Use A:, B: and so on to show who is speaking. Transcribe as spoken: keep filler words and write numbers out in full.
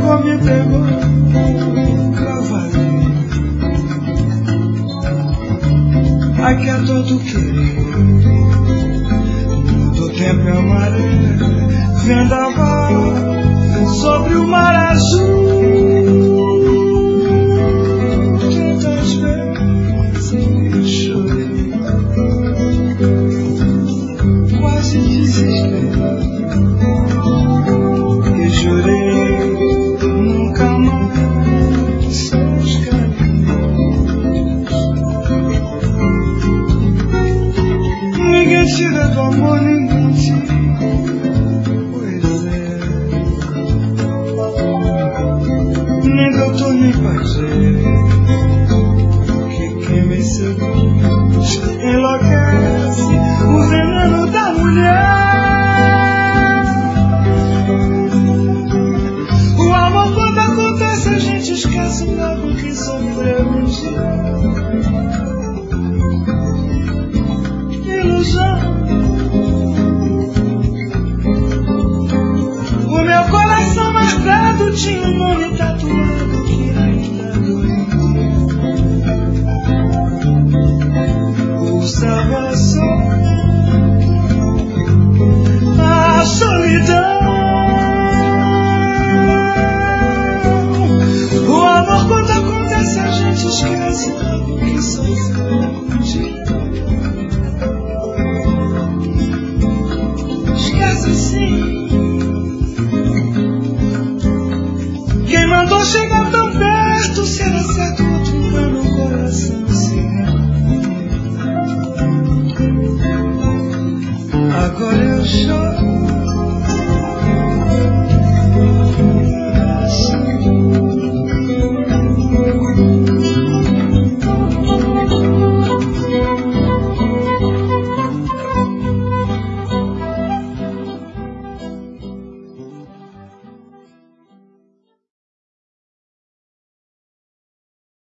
A: pegou, me pegou pra valer. Aqui é todo querer, do tempo é maré, vendaval sobre o mar azul. Tantas vezes chorei, quase desesperei, e jurei nunca mais seus caminhos. Ninguém tira do amor, ninguém tira. Nem doutor, nem pajé, que quem me seduz enlouquece o veneno da mulher. O amor, quando acontece, a gente esquece logo que sofreu um dia. Ilusão. O meu coração marcado tinha um nome tatuado que ainda doía. O salvação, a solidão. O amor, quando acontece, a gente esquece logo que sofreu um dia. Esquece sim. Quem mandou chegar tão perto, será certo outro engano, o coração se rende. Agora eu choro.